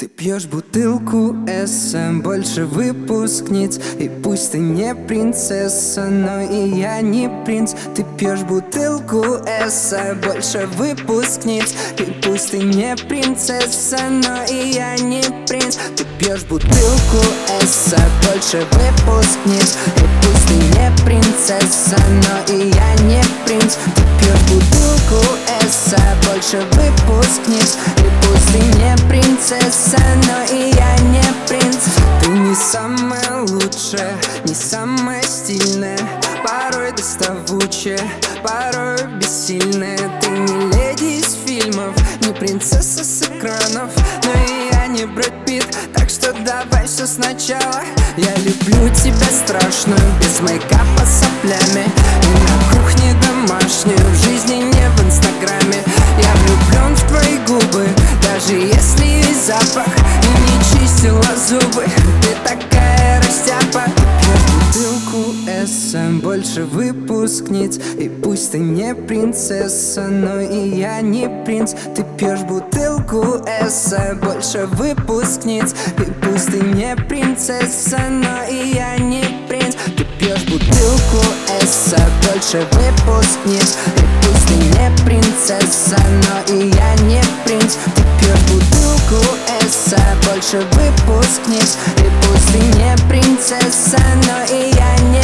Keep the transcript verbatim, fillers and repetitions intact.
Ты пьешь бутылку эссе, больше выпускниц. И пусть ты не принцесса, но и я не принц. Ты пьешь бутылку эссе, больше выпускниц. И пусть ты не принцесса, но и я не принц. Ты пьешь бутылку эссе, больше выпускниц. И пусть ты не принцесса, но и я не принц. Ты пьешь бутылку эссе, больше выпускниц. И пусть ты не принцесса, но и я не принц. Ты не самая лучшая, не самая стильная, порой доставучая, порой бессильная. Ты не леди из фильмов, не принцесса с экранов, но и я не Брэд Питт, так что давай все сначала. Я люблю тебя страшную, без мейкапа с соплями, и на кухне домашнюю, в жизни не в инстаграме. Я влюблен в твои губы, даже если есть запах, и не чистила зубы. Ты такая растяпа. Бутылку эссе, больше выпускниц. И пусть ты не принцесса, но и я не принц. Ты пьешь бутылку эссе, больше выпускниц. И пусть ты не принцесса, но и я не принц. Ты пьешь бутылку эссе, больше выпускниц. И пусть ты не принцесса, но и я не принц. Ты пьешь бутылку эссе, больше выпускниц. И пусть ты не принцесса, но и я не